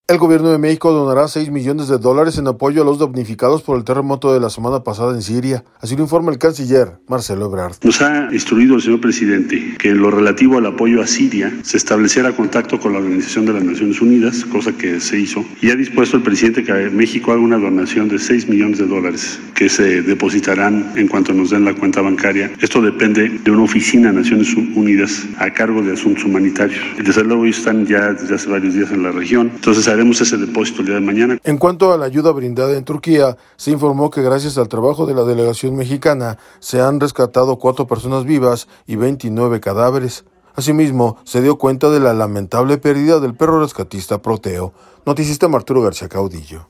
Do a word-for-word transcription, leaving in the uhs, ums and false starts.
El gobierno de México donará seis millones de dólares en apoyo a los damnificados por el terremoto de la semana pasada en Siria. Así lo informa el canciller Marcelo Ebrard. Nos ha instruido el señor presidente que en lo relativo al apoyo a Siria se estableciera contacto con la Organización de las Naciones Unidas, cosa que se hizo, y ha dispuesto el presidente que México haga una donación de seis millones de dólares que se depositarán en cuanto nos den la cuenta bancaria. Esto depende de una oficina de Naciones Unidas a cargo de asuntos humanitarios. Desde luego ellos están ya desde hace varios días en la región, entonces haremos ese depósito el día de mañana. En cuanto a la ayuda brindada en Turquía, se informó que gracias al trabajo de la delegación mexicana se han rescatado cuatro personas vivas y veintinueve cadáveres. Asimismo, se dio cuenta de la lamentable pérdida del perro rescatista Proteo. Noticista Arturo García Caudillo.